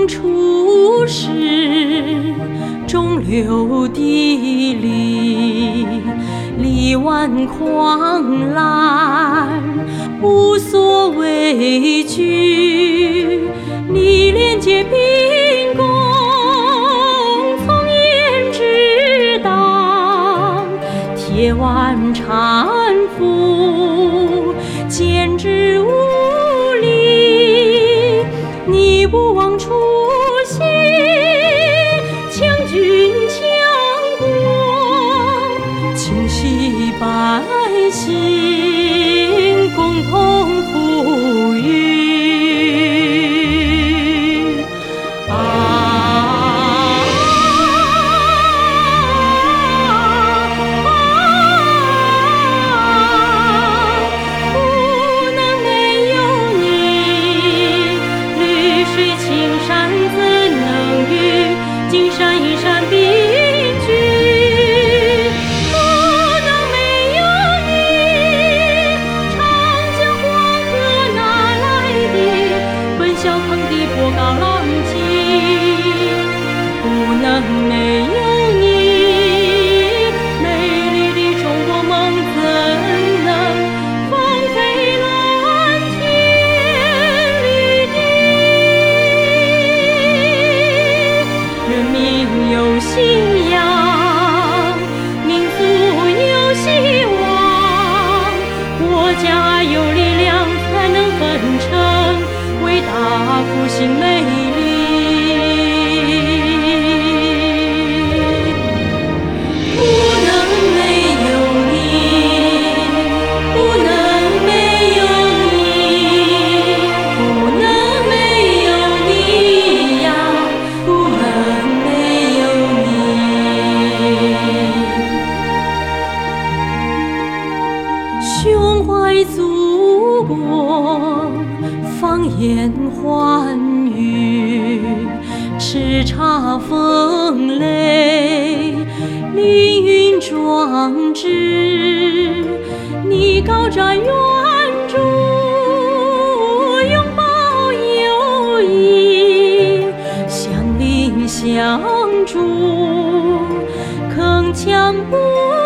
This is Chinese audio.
出世，中流砥砺，力挽狂澜，无所畏惧。你连接兵弓，从严直挡，铁腕搀扶，坚直无力。你不忘初心，强军强国，清洗百姓，共同富裕。金山银山并举，不能没有你。长江黄河哪来的？奔小康的波高浪急。不能没有你，美丽的中国梦怎能放飞蓝天绿地？人民有信仰，民族有希望，国家有力量，才能奋成伟大复兴美丽。不能没有你，不能没有你，不能没有你呀，不能没有你。胸怀祖国，放眼寰宇，叱咤风雷，凌云壮志。你高瞻远瞩，拥抱友谊，相邻相助，铿锵不